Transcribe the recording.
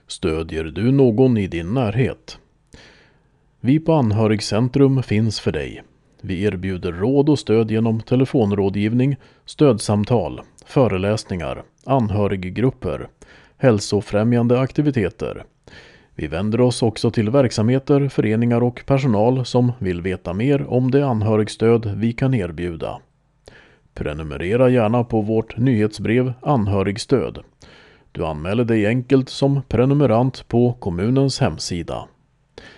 Stödjer du någon i din närhet? Vi på Anhörigcentrum finns för dig. Vi erbjuder råd och stöd genom telefonrådgivning, stödsamtal, föreläsningar, anhöriggrupper, hälsofrämjande aktiviteter. Vi vänder oss också till verksamheter, föreningar och personal som vill veta mer om det anhörigstöd vi kan erbjuda. Prenumerera gärna på vårt nyhetsbrev Anhörigstöd. Du anmäler dig enkelt som prenumerant på kommunens hemsida.